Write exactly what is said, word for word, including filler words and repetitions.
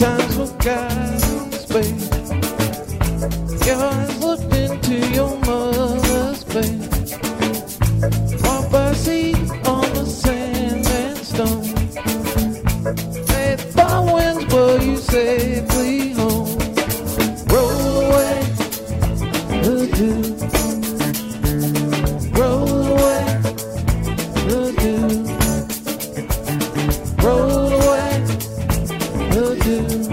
times forgot space. Your eyes looked into your mother's face. Walk by sea on the sand and stone. Made far winds blow you safely home. Roll away the dew. Roll away the dew. Roll away the dew.